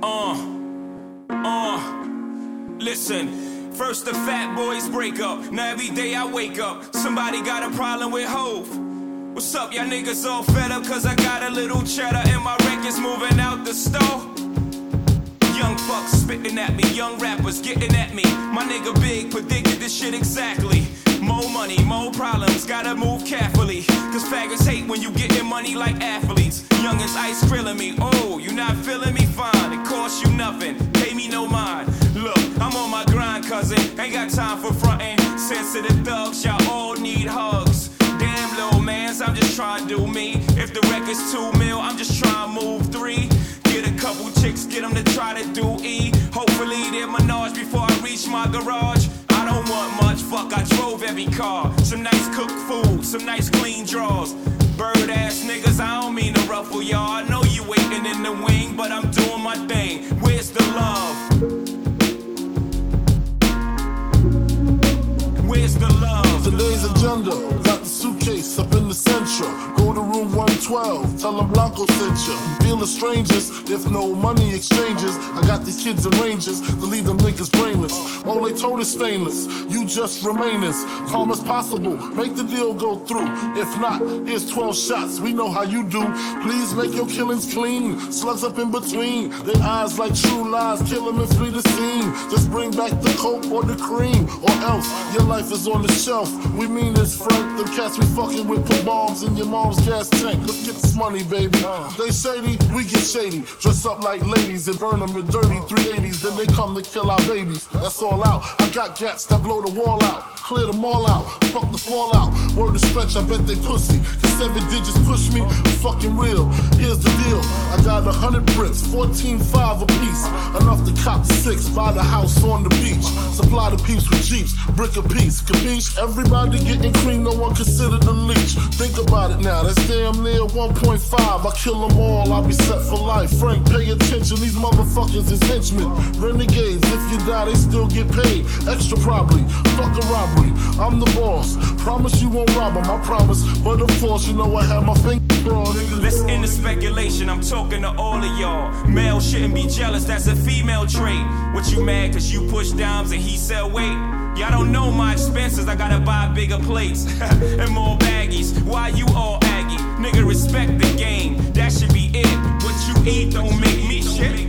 Listen, first the fat boys break up. Now every day I wake up, somebody got a problem with Hove. What's up, y'all niggas all fed up? Cause I got a little cheddar and my records moving out the store. Young fucks spitting at me, young rappers getting at me. My nigga Big predicted this shit exactly. More money, more problems, gotta move carefully. Cause faggots hate when you getting money like athletes. Youngins ice grilling me, oh, you not feeling me? Fine, it costs you nothing, pay me no mind. Look, I'm on my grind, cousin, ain't got time for frontin'. Sensitive thugs, y'all all need hugs. Damn, little mans, I'm just trying to do me. If the record's 2 mil, I'm just trying to move 3. Get a couple chicks, get them to try to do E. Hopefully they're Minaj before I reach my garage. I don't want much, fuck, I drove every car. Some nice cooked food, some nice clean drawers. Bird ass niggas, I don't mean to ruffle y'all. I know you waiting in the wing, but I'm doing my thing. Where's the love? Where's the love? Today's agenda, got the suitcase up in the central. Go to room 112, tell them Blanco sent you. Feel the strangers, if no money exchanges. I got these kids in ranges to leave them niggas brainless. All they told is stainless, you just remain as calm as possible. Make the deal go through. If not, here's 12 shots, we know how you do. Please make your killings clean, slugs up in between. Their eyes like true lies, kill them and flee the scene. Just bring back the coke or the cream, or else your life is on the shelf. We mean this, Frank. The cats we fucking with put bombs in your mom's gas tank. Let's get this money, baby. They shady, we get shady. Dress up like ladies and burn them with dirty 380s. Then they come to kill our babies. That's all out. I got gats that blow the wall out. Clear them all out. Fuck the fallout. Word to stretch, I bet they pussy. Cause 7 digits push me. Fucking real. Here's the deal. I got 100 bricks, 14.5 a piece. Enough to cop 6, buy the house on the beach. Supply the peeps with jeeps, brick a piece. Capiche? Everybody getting cream, no one considered a leech. Think about it now, that's damn near 1.5. I kill them all, I'll be set for life. Frank, pay attention, these motherfuckers is henchmen. Renegades, if you die, they still get paid. Extra probably, fuck a robbery. I'm the boss, promise you won't rob them, I promise. But of course, you know I have my finger crossed. Let's end the speculation, I'm talking to all of y'all. Male shouldn't be jealous, that's a female trait. What you mad cause you push dimes and he sell weight? Y'all don't know my expenses, I gotta buy bigger plates and more baggies. Why you all aggy? Nigga, respect the game, that should be it. What you eat don't make me shit.